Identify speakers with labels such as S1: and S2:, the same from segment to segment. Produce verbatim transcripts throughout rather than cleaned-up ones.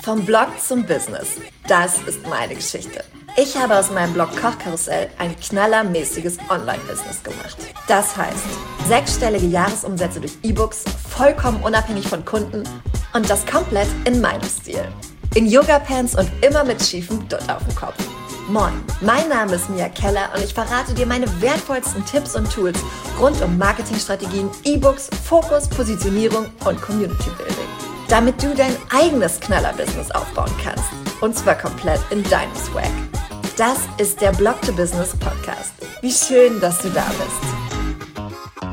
S1: Vom Blog zum Business. Das ist meine Geschichte. Ich habe aus meinem Blog Kochkarussell ein knallermäßiges Online-Business gemacht. Das heißt, sechsstellige Jahresumsätze durch E-Books, vollkommen unabhängig von Kunden und das komplett in meinem Stil. In Yoga-Pants und immer mit schiefem Dutt auf dem Kopf. Moin, mein Name ist Mia Keller und ich verrate dir meine wertvollsten Tipps und Tools rund um Marketingstrategien, E-Books, Fokus, Positionierung und Community-Building. Damit du dein eigenes Knaller-Business aufbauen kannst. Und zwar komplett in deinem Swag. Das ist der Blog to Business Podcast. Wie schön, dass du da bist.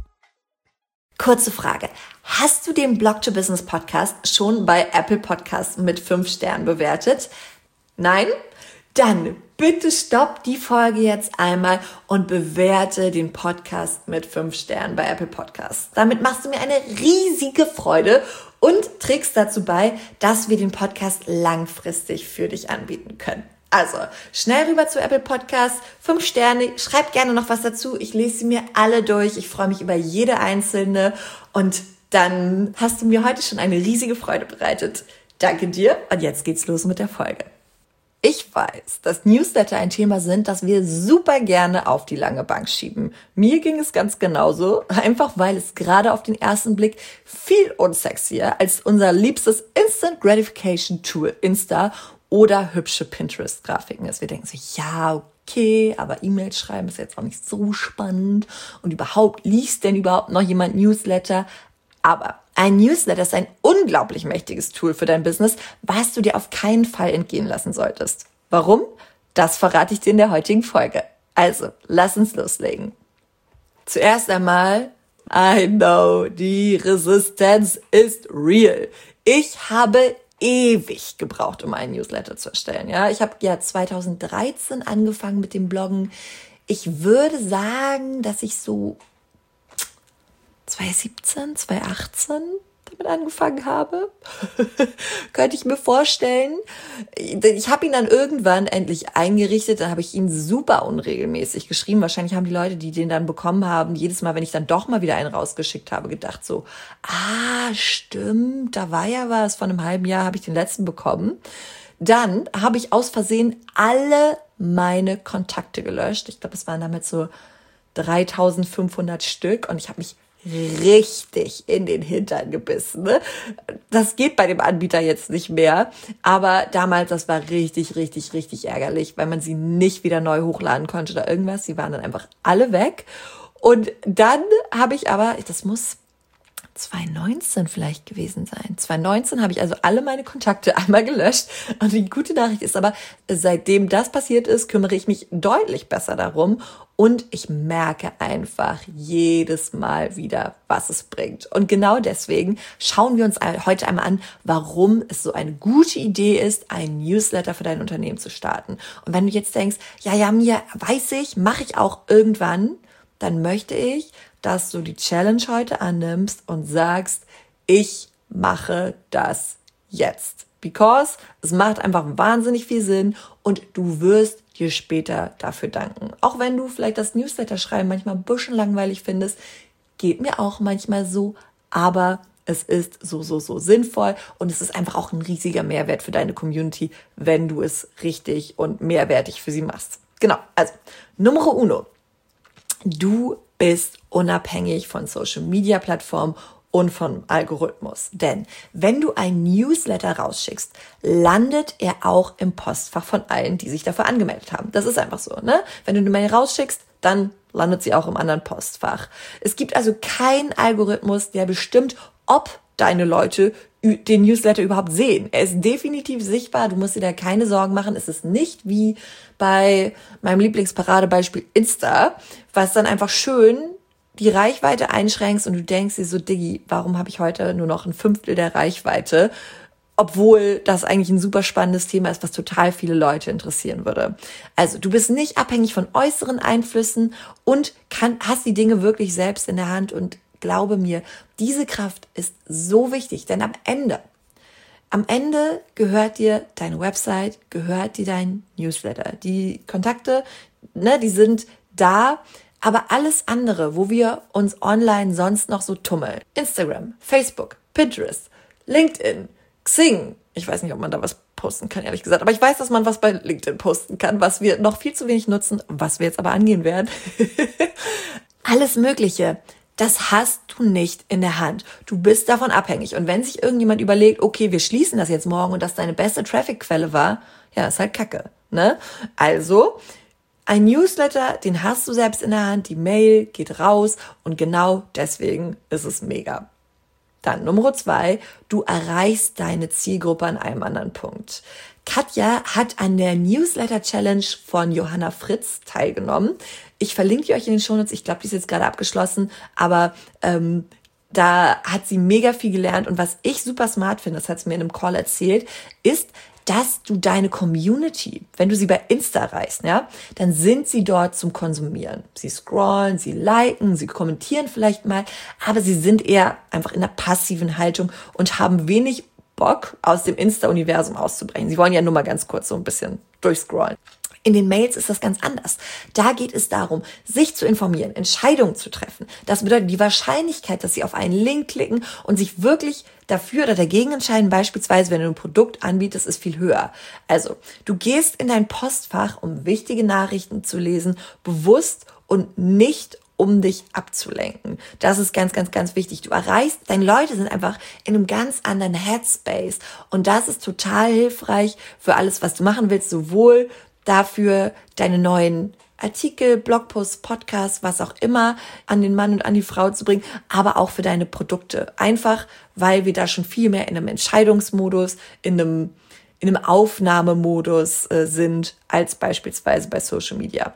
S1: Kurze Frage. Hast du den Blog to Business Podcast schon bei Apple Podcasts mit fünf Sternen bewertet? Nein? Dann bitte stopp die Folge jetzt einmal und bewerte den Podcast mit fünf Sternen bei Apple Podcasts. Damit machst du mir eine riesige Freude und trägst dazu bei, dass wir den Podcast langfristig für dich anbieten können. Also, schnell rüber zu Apple Podcasts, fünf Sterne, schreib gerne noch was dazu. Ich lese sie mir alle durch. Ich freue mich über jede einzelne und dann hast du mir heute schon eine riesige Freude bereitet. Danke dir und jetzt geht's los mit der Folge. Ich weiß, dass Newsletter ein Thema sind, das wir super gerne auf die lange Bank schieben. Mir ging es ganz genauso, einfach weil es gerade auf den ersten Blick viel unsexier als unser liebstes Instant Gratification Tool Insta oder hübsche Pinterest-Grafiken ist. Wir denken so, ja, okay, aber E-Mails schreiben ist jetzt auch nicht so spannend und überhaupt, liest denn überhaupt noch jemand Newsletter? Aber ein Newsletter ist ein unglaublich mächtiges Tool für dein Business, was du dir auf keinen Fall entgehen lassen solltest. Warum? Das verrate ich dir in der heutigen Folge. Also, lass uns loslegen. Zuerst einmal, I know, die Resistenz ist real. Ich habe ewig gebraucht, um einen Newsletter zu erstellen. Ja, ich habe ja zwanzig dreizehn angefangen mit dem Bloggen. Ich würde sagen, dass ich so zwanzig siebzehn, zwanzig achtzehn damit angefangen habe. Könnte ich mir vorstellen. Ich habe ihn dann irgendwann endlich eingerichtet. Dann habe ich ihn super unregelmäßig geschrieben. Wahrscheinlich haben die Leute, die den dann bekommen haben, jedes Mal, wenn ich dann doch mal wieder einen rausgeschickt habe, gedacht so, ah, stimmt, da war ja was. Vor einem halben Jahr habe ich den letzten bekommen. Dann habe ich aus Versehen alle meine Kontakte gelöscht. Ich glaube, es waren damit so dreitausendfünfhundert Stück und ich habe mich richtig in den Hintern gebissen. Ne? Das geht bei dem Anbieter jetzt nicht mehr, aber damals, das war richtig, richtig, richtig ärgerlich, weil man sie nicht wieder neu hochladen konnte oder irgendwas. Sie waren dann einfach alle weg. Und dann habe ich aber, das muss zwanzig neunzehn vielleicht gewesen sein. zwanzig neunzehn habe ich also alle meine Kontakte einmal gelöscht. Und die gute Nachricht ist aber, seitdem das passiert ist, kümmere ich mich deutlich besser darum. Und ich merke einfach jedes Mal wieder, was es bringt. Und genau deswegen schauen wir uns heute einmal an, warum es so eine gute Idee ist, einen Newsletter für dein Unternehmen zu starten. Und wenn du jetzt denkst, ja, ja, mir weiß ich, mache ich auch irgendwann, dann möchte ich, dass du die Challenge heute annimmst und sagst, ich mache das jetzt. Because es macht einfach wahnsinnig viel Sinn und du wirst dir später dafür danken. Auch wenn du vielleicht das Newsletter-Schreiben manchmal ein bisschen langweilig findest, geht mir auch manchmal so, aber es ist so, so, so sinnvoll und es ist einfach auch ein riesiger Mehrwert für deine Community, wenn du es richtig und mehrwertig für sie machst. Genau, also Numero uno. Du bist unabhängig von Social-Media-Plattformen und vom Algorithmus. Denn wenn du einen Newsletter rausschickst, landet er auch im Postfach von allen, die sich dafür angemeldet haben. Das ist einfach so, ne? Wenn du eine Mail rausschickst, dann landet sie auch im anderen Postfach. Es gibt also keinen Algorithmus, der bestimmt, ob deine Leute den Newsletter überhaupt sehen. Er ist definitiv sichtbar, du musst dir da keine Sorgen machen. Es ist nicht wie bei meinem Lieblingsparadebeispiel Insta, was dann einfach schön die Reichweite einschränkst und du denkst dir so, Diggi, warum habe ich heute nur noch ein Fünftel der Reichweite? Obwohl das eigentlich ein super spannendes Thema ist, was total viele Leute interessieren würde. Also du bist nicht abhängig von äußeren Einflüssen und kann, hast die Dinge wirklich selbst in der Hand und glaube mir, diese Kraft ist so wichtig, denn am Ende, am Ende gehört dir deine Website, gehört dir dein Newsletter. Die Kontakte, ne, die sind da, aber alles andere, wo wir uns online sonst noch so tummeln, Instagram, Facebook, Pinterest, LinkedIn, Xing. Ich weiß nicht, ob man da was posten kann, ehrlich gesagt. Aber ich weiß, dass man was bei LinkedIn posten kann, was wir noch viel zu wenig nutzen, was wir jetzt aber angehen werden. Alles Mögliche. Das hast du nicht in der Hand. Du bist davon abhängig. Und wenn sich irgendjemand überlegt, okay, wir schließen das jetzt morgen und das deine beste Traffic-Quelle war, ja, ist halt Kacke, ne? Also, ein Newsletter, den hast du selbst in der Hand, die Mail geht raus und genau deswegen ist es mega. Dann Nummer zwei, du erreichst deine Zielgruppe an einem anderen Punkt. Katja hat an der Newsletter-Challenge von Johanna Fritz teilgenommen. Ich verlinke die euch in den Shownotes. Ich glaube, die ist jetzt gerade abgeschlossen, aber ähm, da hat sie mega viel gelernt. Und was ich super smart finde, das hat sie mir in einem Call erzählt, ist, dass du deine Community, wenn du sie bei Insta erreichst, ja, dann sind sie dort zum Konsumieren. Sie scrollen, sie liken, sie kommentieren vielleicht mal, aber sie sind eher einfach in einer passiven Haltung und haben wenig Bock, aus dem Insta-Universum auszubrechen. Sie wollen ja nur mal ganz kurz so ein bisschen durchscrollen. In den Mails ist das ganz anders. Da geht es darum, sich zu informieren, Entscheidungen zu treffen. Das bedeutet die Wahrscheinlichkeit, dass sie auf einen Link klicken und sich wirklich dafür oder dagegen entscheiden, beispielsweise wenn du ein Produkt anbietest, ist viel höher. Also, du gehst in dein Postfach, um wichtige Nachrichten zu lesen, bewusst und nicht um dich abzulenken. Das ist ganz, ganz, ganz wichtig. Du erreichst, deine Leute sind einfach in einem ganz anderen Headspace und das ist total hilfreich für alles, was du machen willst, sowohl dafür deine neuen Artikel, Blogposts, Podcasts, was auch immer an den Mann und an die Frau zu bringen, aber auch für deine Produkte. Einfach, weil wir da schon viel mehr in einem Entscheidungsmodus, in einem, in einem Aufnahmemodus äh, sind, als beispielsweise bei Social Media.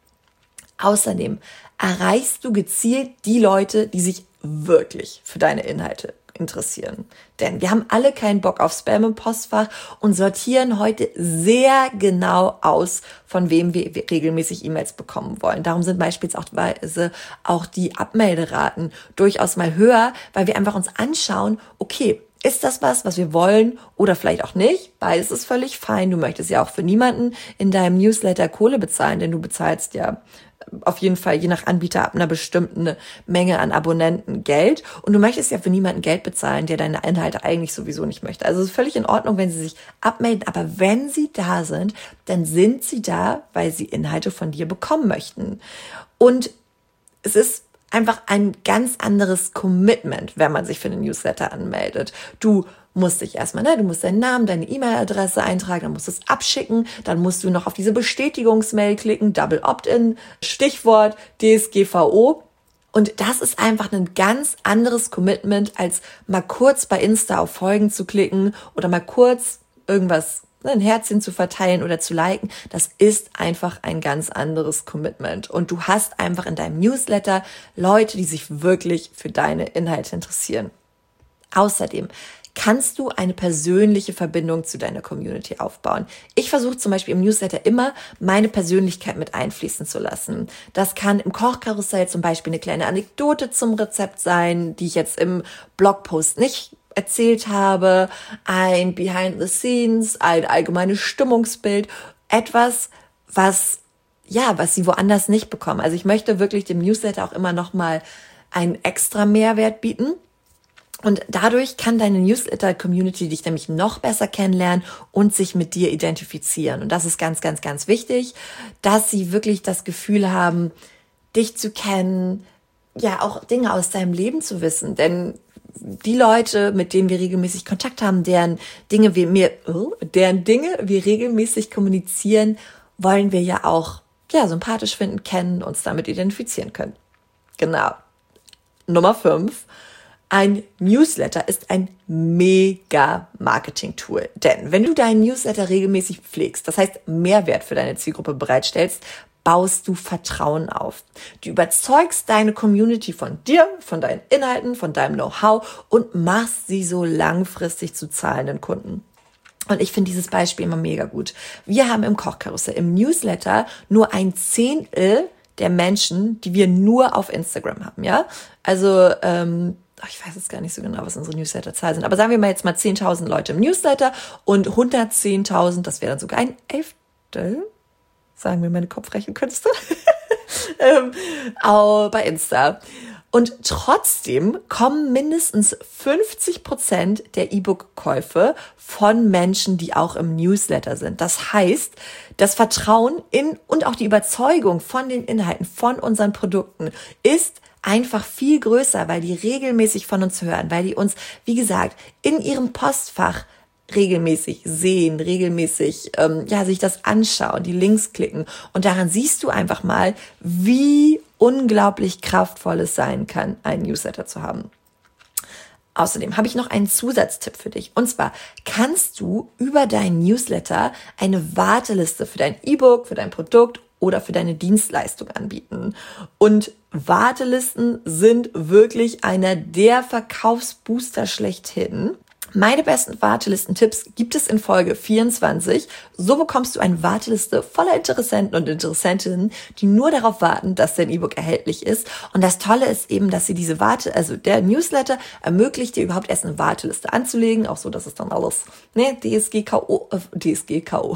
S1: Außerdem erreichst du gezielt die Leute, die sich wirklich für deine Inhalte interessieren. Denn wir haben alle keinen Bock auf Spam im Postfach und sortieren heute sehr genau aus, von wem wir regelmäßig E-Mails bekommen wollen. Darum sind beispielsweise auch die Abmelderaten durchaus mal höher, weil wir einfach uns anschauen, okay, ist das was, was wir wollen oder vielleicht auch nicht? Beides ist völlig fein. Du möchtest ja auch für niemanden in deinem Newsletter Kohle bezahlen, denn du bezahlst ja auf jeden Fall je nach Anbieter ab einer bestimmten Menge an Abonnenten Geld. Und du möchtest ja für niemanden Geld bezahlen, der deine Inhalte eigentlich sowieso nicht möchte. Also es ist völlig in Ordnung, wenn sie sich abmelden. Aber wenn sie da sind, dann sind sie da, weil sie Inhalte von dir bekommen möchten. Und es ist einfach ein ganz anderes Commitment, wenn man sich für einen Newsletter anmeldet. Du musst dich erstmal, ne, du musst deinen Namen, deine E-Mail-Adresse eintragen, dann musst du es abschicken, dann musst du noch auf diese Bestätigungsmail klicken, Double Opt-in, Stichwort D S G V O. Und das ist einfach ein ganz anderes Commitment, als mal kurz bei Insta auf Folgen zu klicken oder mal kurz irgendwas, ein Herzchen zu verteilen oder zu liken. Das ist einfach ein ganz anderes Commitment. Und du hast einfach in deinem Newsletter Leute, die sich wirklich für deine Inhalte interessieren. Außerdem kannst du eine persönliche Verbindung zu deiner Community aufbauen. Ich versuche zum Beispiel im Newsletter immer, meine Persönlichkeit mit einfließen zu lassen. Das kann im Kochkarussell zum Beispiel eine kleine Anekdote zum Rezept sein, die ich jetzt im Blogpost nicht erzählt habe, ein Behind the Scenes, ein allgemeines Stimmungsbild, etwas, was, ja, was sie woanders nicht bekommen. Also ich möchte wirklich dem Newsletter auch immer nochmal einen extra Mehrwert bieten. Und dadurch kann deine Newsletter-Community dich nämlich noch besser kennenlernen und sich mit dir identifizieren. Und das ist ganz, ganz, ganz wichtig, dass sie wirklich das Gefühl haben, dich zu kennen, ja, auch Dinge aus deinem Leben zu wissen. Denn die Leute, mit denen wir regelmäßig Kontakt haben, deren Dinge wir mir, oh, deren Dinge wir regelmäßig kommunizieren, wollen wir ja auch, ja, sympathisch finden, kennen, uns damit identifizieren können. Genau. Nummer fünf. Ein Newsletter ist ein mega Marketing-Tool. Denn wenn du deinen Newsletter regelmäßig pflegst, das heißt Mehrwert für deine Zielgruppe bereitstellst, baust du Vertrauen auf. Du überzeugst deine Community von dir, von deinen Inhalten, von deinem Know-how und machst sie so langfristig zu zahlenden Kunden. Und ich finde dieses Beispiel immer mega gut. Wir haben im Kochkarussell, im Newsletter nur ein Zehntel der Menschen, die wir nur auf Instagram haben, ja? Also, ähm, ich weiß jetzt gar nicht so genau, was unsere Newsletter-Zahlen sind, aber sagen wir mal jetzt mal zehntausend Leute im Newsletter und hundertzehntausend, das wäre dann sogar ein Elftel, sagen wir meine Kopfrechenkünste, ähm, auch bei Insta. Und trotzdem kommen mindestens fünfzig Prozent der E-Book-Käufe von Menschen, die auch im Newsletter sind. Das heißt, das Vertrauen in und auch die Überzeugung von den Inhalten, von unseren Produkten ist einfach viel größer, weil die regelmäßig von uns hören, weil die uns, wie gesagt, in ihrem Postfach regelmäßig sehen, regelmäßig ähm, ja sich das anschauen, die Links klicken. Und daran siehst du einfach mal, wie unglaublich kraftvoll es sein kann, einen Newsletter zu haben. Außerdem habe ich noch einen Zusatztipp für dich. Und zwar kannst du über deinen Newsletter eine Warteliste für dein E-Book, für dein Produkt oder für deine Dienstleistung anbieten. Und Wartelisten sind wirklich einer der Verkaufsbooster schlechthin. Meine besten Wartelistentipps gibt es in Folge vierundzwanzig. So bekommst du eine Warteliste voller Interessenten und Interessentinnen, die nur darauf warten, dass dein E-Book erhältlich ist. Und das Tolle ist eben, dass sie diese Warte, also der Newsletter ermöglicht dir überhaupt erst eine Warteliste anzulegen, auch so, dass es dann alles, ne, D S G K O, äh, D S G K O,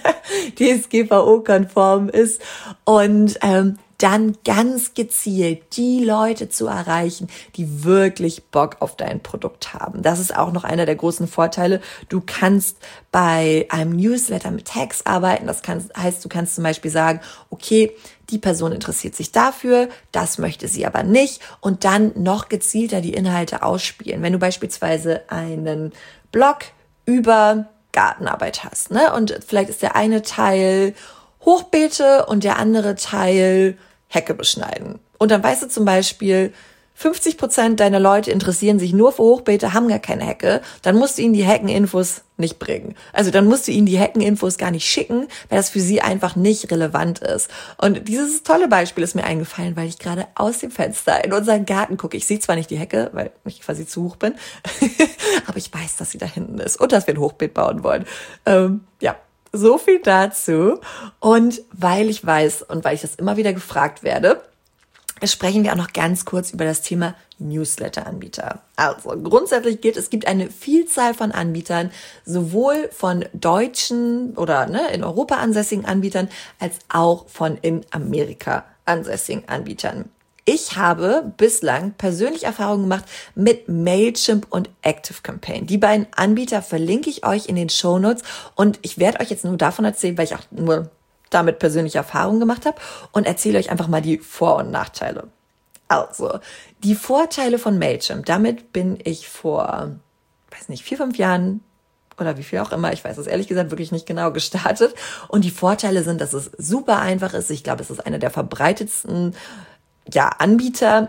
S1: D S G V O-konform ist. Und ähm, dann ganz gezielt die Leute zu erreichen, die wirklich Bock auf dein Produkt haben. Das ist auch noch einer der großen Vorteile. Du kannst bei einem Newsletter mit Tags arbeiten. Das kann, heißt, du kannst zum Beispiel sagen, okay, die Person interessiert sich dafür, das möchte sie aber nicht, und dann noch gezielter die Inhalte ausspielen. Wenn du beispielsweise einen Blog über Gartenarbeit hast, ne, und vielleicht ist der eine Teil Hochbeete und der andere Teil Hecke beschneiden. Und dann weißt du zum Beispiel, fünfzig Prozent deiner Leute interessieren sich nur für Hochbeete, haben gar keine Hecke, dann musst du ihnen die Heckeninfos nicht bringen. Also dann musst du ihnen die Heckeninfos gar nicht schicken, weil das für sie einfach nicht relevant ist. Und dieses tolle Beispiel ist mir eingefallen, weil ich gerade aus dem Fenster in unseren Garten gucke. Ich sehe zwar nicht die Hecke, weil ich quasi zu hoch bin, aber ich weiß, dass sie da hinten ist und dass wir ein Hochbeet bauen wollen. Ähm, ja. So viel dazu. Und weil ich weiß und weil ich das immer wieder gefragt werde, sprechen wir auch noch ganz kurz über das Thema Newsletter-Anbieter. Also grundsätzlich gilt, es gibt eine Vielzahl von Anbietern, sowohl von deutschen oder ne, in Europa ansässigen Anbietern, als auch von in Amerika ansässigen Anbietern. Ich habe bislang persönlich Erfahrungen gemacht mit Mailchimp und ActiveCampaign. Die beiden Anbieter verlinke ich euch in den Shownotes und ich werde euch jetzt nur davon erzählen, weil ich auch nur damit persönliche Erfahrungen gemacht habe, und erzähle euch einfach mal die Vor- und Nachteile. Also, die Vorteile von Mailchimp. Damit bin ich vor, weiß nicht, vier, fünf Jahren oder wie viel auch immer, ich weiß es ehrlich gesagt wirklich nicht genau, gestartet. Und die Vorteile sind, dass es super einfach ist. Ich glaube, es ist einer der verbreitetsten ja, Anbieter.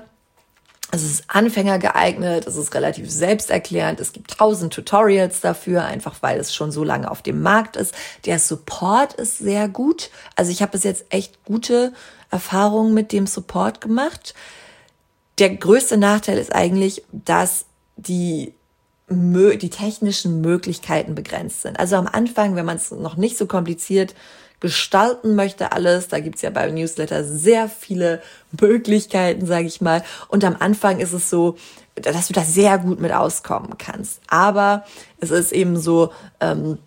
S1: Es ist Anfänger geeignet, es ist relativ selbsterklärend, es gibt tausend Tutorials dafür, einfach weil es schon so lange auf dem Markt ist. Der Support ist sehr gut. Also ich habe bis jetzt echt gute Erfahrungen mit dem Support gemacht. Der größte Nachteil ist eigentlich, dass die die technischen Möglichkeiten begrenzt sind. Also am Anfang, wenn man es noch nicht so kompliziert gestalten möchte alles, da gibt's ja beim Newsletter sehr viele Möglichkeiten, sage ich mal. Und am Anfang ist es so, dass du da sehr gut mit auskommen kannst. Aber es ist eben so, ähm,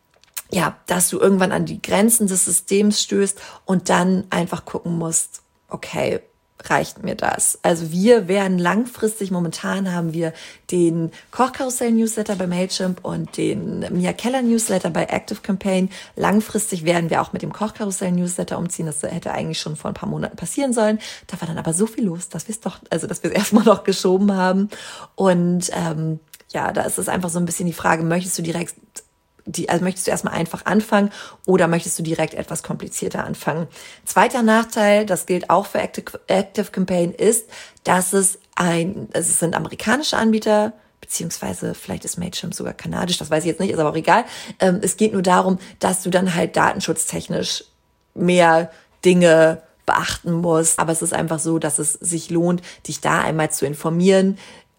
S1: ja, dass du irgendwann an die Grenzen des Systems stößt und dann einfach gucken musst, okay, reicht mir das? Also wir werden langfristig, momentan haben wir den Kochkarussell-Newsletter bei Mailchimp und den Mia Keller-Newsletter bei ActiveCampaign. Langfristig werden wir auch mit dem Kochkarussell-Newsletter umziehen. Das hätte eigentlich schon vor ein paar Monaten passieren sollen. Da war dann aber so viel los, dass wir es doch, also dass wir es erstmal noch geschoben haben. Und ähm, ja, da ist es einfach so ein bisschen die Frage, möchtest du direkt Die, also möchtest du erstmal einfach anfangen oder möchtest du direkt etwas komplizierter anfangen? Zweiter Nachteil, das gilt auch für Active, ActiveCampaign, ist, dass es ein, es sind amerikanische Anbieter, beziehungsweise vielleicht ist Mailchimp sogar kanadisch, das weiß ich jetzt nicht, ist aber auch egal. Ähm, es geht nur darum, dass du dann halt datenschutztechnisch mehr Dinge beachten musst. Aber es ist einfach so, dass es sich lohnt, dich da einmal zu informieren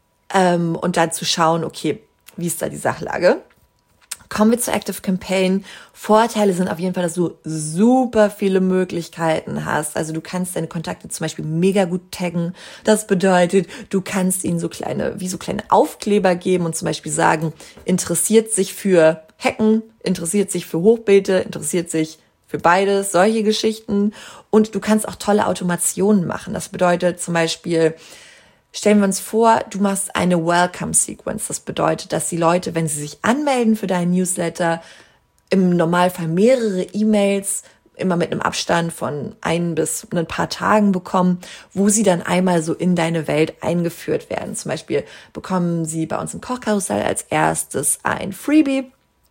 S1: ähm, und dann zu schauen, okay, wie ist da die Sachlage? Kommen wir zu ActiveCampaign. Vorteile sind auf jeden Fall, dass du super viele Möglichkeiten hast. Also du kannst deine Kontakte zum Beispiel mega gut taggen. Das bedeutet, du kannst ihnen so kleine, wie so kleine Aufkleber geben und zum Beispiel sagen, interessiert sich für Hecken, interessiert sich für Hochbeete, interessiert sich für beides, solche Geschichten. Und du kannst auch tolle Automationen machen. Das bedeutet zum Beispiel, Stellen wir uns vor, du machst eine Welcome Sequence. Das bedeutet, dass die Leute, wenn sie sich anmelden für deinen Newsletter, im Normalfall mehrere E-Mails immer mit einem Abstand von ein bis ein paar Tagen bekommen, wo sie dann einmal so in deine Welt eingeführt werden. Zum Beispiel bekommen sie bei uns im Kochkarussell als erstes ein Freebie.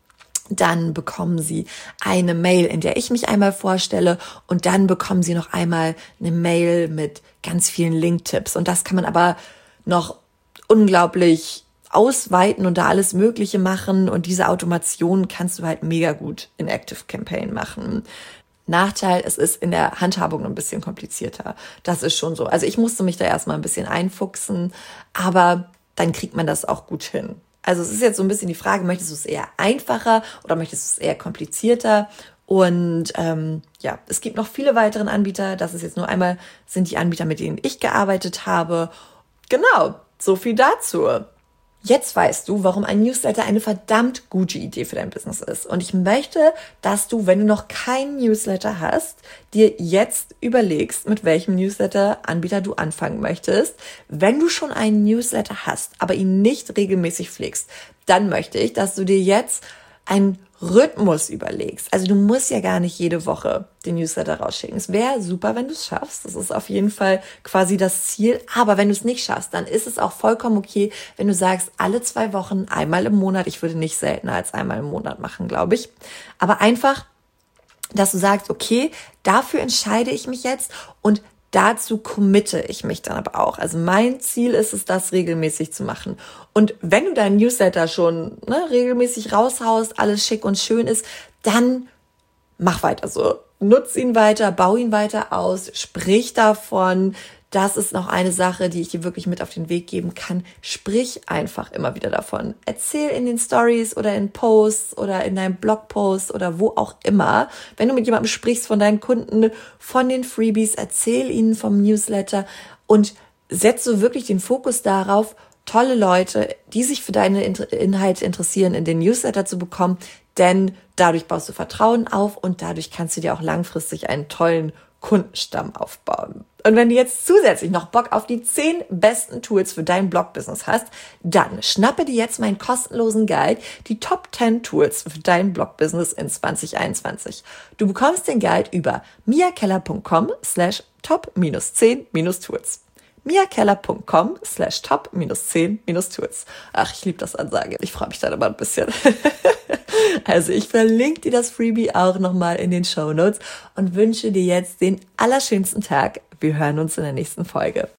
S1: Dann bekommen sie eine Mail, in der ich mich einmal vorstelle, und dann bekommen sie noch einmal eine Mail mit ganz vielen Link-Tipps. Und das kann man aber noch unglaublich ausweiten und da alles Mögliche machen. Und diese Automation kannst du halt mega gut in ActiveCampaign machen. Nachteil, es ist in der Handhabung ein bisschen komplizierter. Das ist schon so. Also ich musste mich da erstmal ein bisschen einfuchsen, aber dann kriegt man das auch gut hin. Also es ist jetzt so ein bisschen die Frage, möchtest du es eher einfacher oder möchtest du es eher komplizierter? Und ähm, ja, es gibt noch viele weitere Anbieter. Das ist jetzt nur einmal, sind die Anbieter, mit denen ich gearbeitet habe. Genau, so viel dazu. Jetzt weißt du, warum ein Newsletter eine verdammt gute Idee für dein Business ist. Und ich möchte, dass du, wenn du noch keinen Newsletter hast, dir jetzt überlegst, mit welchem Newsletter-Anbieter du anfangen möchtest. Wenn du schon einen Newsletter hast, aber ihn nicht regelmäßig pflegst, dann möchte ich, dass du dir jetzt einen Rhythmus überlegst. Also du musst ja gar nicht jede Woche den Newsletter rausschicken. Es wäre super, wenn du es schaffst. Das ist auf jeden Fall quasi das Ziel. Aber wenn du es nicht schaffst, dann ist es auch vollkommen okay, wenn du sagst, alle zwei Wochen, einmal im Monat. Ich würde nicht seltener als einmal im Monat machen, glaube ich. Aber einfach, dass du sagst, okay, dafür entscheide ich mich jetzt und dazu committe ich mich dann aber auch. Also mein Ziel ist es, das regelmäßig zu machen. Und wenn du deinen Newsletter schon ne, regelmäßig raushaust, alles schick und schön ist, dann mach weiter so. Nutz ihn weiter, bau ihn weiter aus, sprich davon. Das ist noch eine Sache, die ich dir wirklich mit auf den Weg geben kann. Sprich einfach immer wieder davon. Erzähl in den Stories oder in Posts oder in deinem Blogpost oder wo auch immer. Wenn du mit jemandem sprichst von deinen Kunden, von den Freebies, erzähl ihnen vom Newsletter und setz so wirklich den Fokus darauf, tolle Leute, die sich für deine Inhalte interessieren, in den Newsletter zu bekommen. Denn dadurch baust du Vertrauen auf und dadurch kannst du dir auch langfristig einen tollen Kundenstamm aufbauen. Und wenn du jetzt zusätzlich noch Bock auf die zehn besten Tools für dein Blogbusiness hast, dann schnappe dir jetzt meinen kostenlosen Guide, die Top zehn Tools für dein Blogbusiness in zwanzig einundzwanzig. Du bekommst den Guide über miakeller.com slash top minus zehn minus Tools. miakeller.com slash top minus zehn minus Tools. Ach, ich liebe das Ansage. Ich freue mich dann immer ein bisschen. Also ich verlinke dir das Freebie auch nochmal in den Shownotes und wünsche dir jetzt den allerschönsten Tag. Wir hören uns in der nächsten Folge.